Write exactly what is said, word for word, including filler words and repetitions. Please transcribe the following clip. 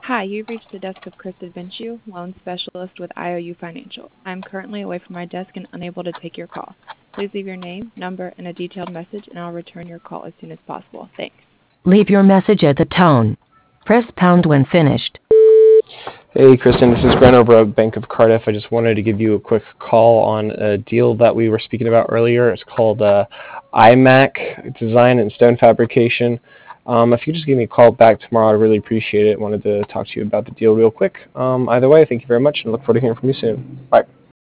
Hi, you've reached the desk of Chris Adventiu, loan specialist with I O U Financial. I'm currently away from my desk and unable to take your call. Please leave your name, number, and a detailed message, and I'll return your call as soon as possible. Thanks. Leave your message at the tone. Press pound when finished. Hey, Kristen, this is Brent over at Bank of Cardiff. I just wanted to give you a quick call on a deal that we were speaking about earlier. It's called uh, iMac Design and Stone Fabrication. Um, if you just give me a call back tomorrow, I'd really appreciate it. Wanted to talk to you about the deal real quick. Um, either way, thank you very much, and look forward to hearing from you soon. Bye.